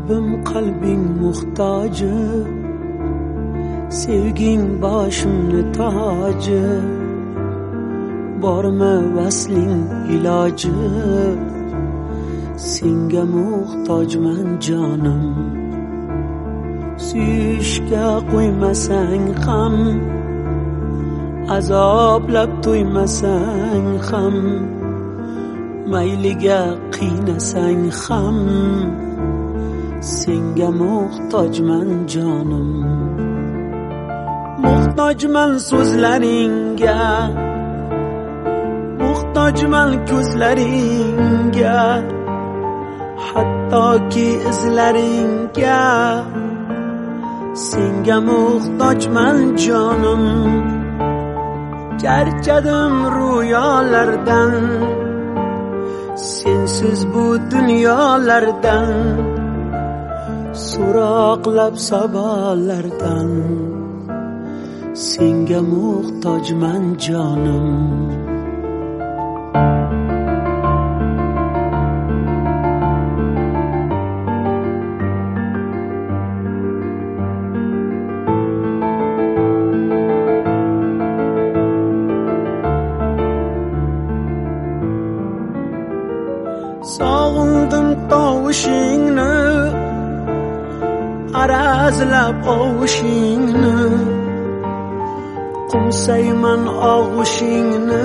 qalbing muhtoji, sevging boshimni toji, bormi vasling iloji, senga muhtojman jonim. Suyishga qo'ymasang ham, azoblab to'ymasang ham, mayliga qiynasang ham, senga muhtojman jonim. Muhtojman so'zlaringga, muhtojman ko'zlaringga, hattoki izlaringga, senga muhtojman jonim. Charchadim ro'yolardan, sensiz bu dunyolardan, so'roqlab sabolardan, senga muhtojman jonim. Sog'indim tovushingni, arazlab ovushingni, qumsayman og'ushingni,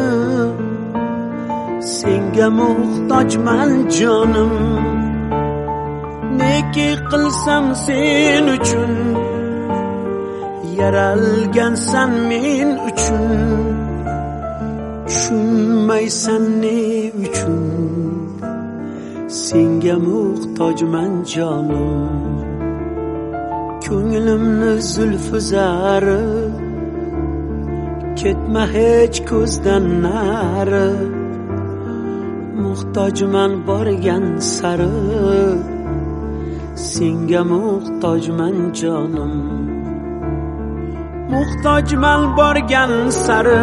senga muhtojman jonim. Neki qilsam sen uchun, yaralgansan men uchun, tushunmaysan ne uchun, senga muhtojman jonim. Ko'nglimni zulfi zari, ketma hech ko'zdan nari, muhtojman borgan sari, senga muhtojman jonim. Muhtojman borgan sari,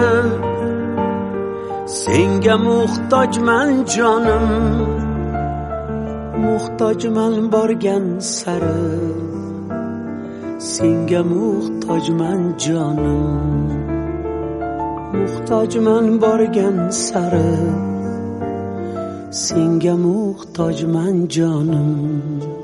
senga muhtojman jonim. Muhtojman borgan sari, senga muhtojman jonim. Muhtojman borgan sari, senga muhtojman jonim.